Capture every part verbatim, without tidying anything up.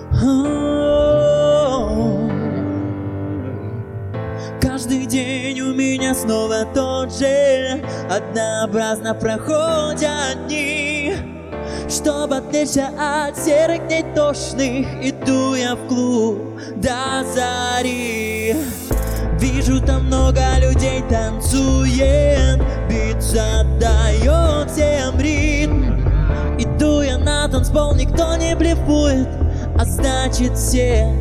Каждый день у меня снова тот же, однообразно проходят дни. Чтоб отвлечься от серых дней тошных, иду я в клуб до зари. Вижу, там много людей танцует, бит задает всем ритм. Иду я на танцпол, никто не блефует, а значит все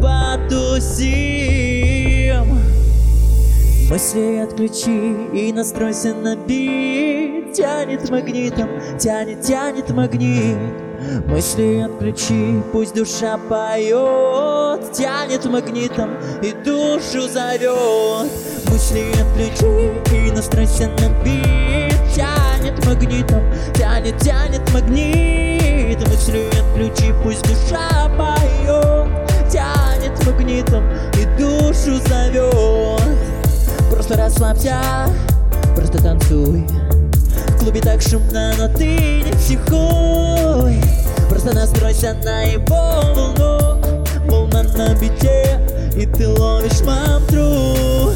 потусим. Мысли отключи и настройся на бит. Тянет магнитом, тянет, тянет магнит. Мысли отключи, пусть душа поет. Тянет магнитом и душу зовет. Мысли отключи и настройся на бит. Тянет магнитом, тянет, тянет магнит. Мысли отключи, пусть душа поет. Тянет магнитом и душу зовет. Просто расслабься, просто танцуй. В клубе так шумно, но ты не психуй. Просто настройся на его волну. Волна на бите, и ты ловишь мантру.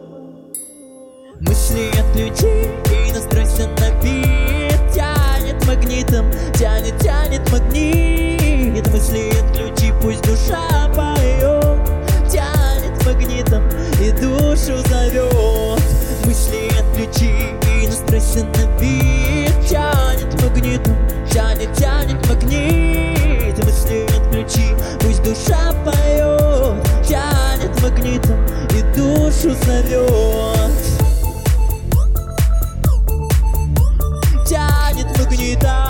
Мысли отключи и настройся на бит. Тянет магнитом, тянет, тянет магнит. Мысли отключи, пусть душа поет. Тянет магнитом и душу зовет. Мысли отключи и настройся на бит. Тянет магнитом, тянет, тянет магнит. Мысли отключи, пусть душа поет. Тянет магнитом и душу зовет. Тянет магнитом.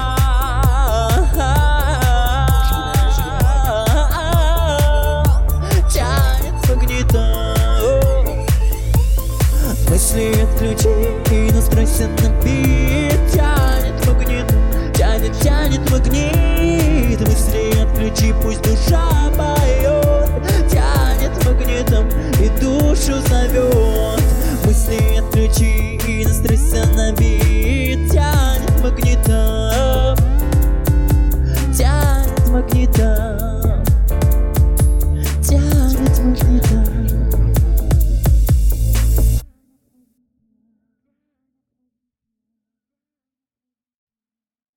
Мысли отключи и настройся на бит. Тянет магнитом, тянет, тянет магнит. Мысли отключи, пусть душа поет. Тянет магнитом и душу зовет. Мысли отключи и настройся на бит.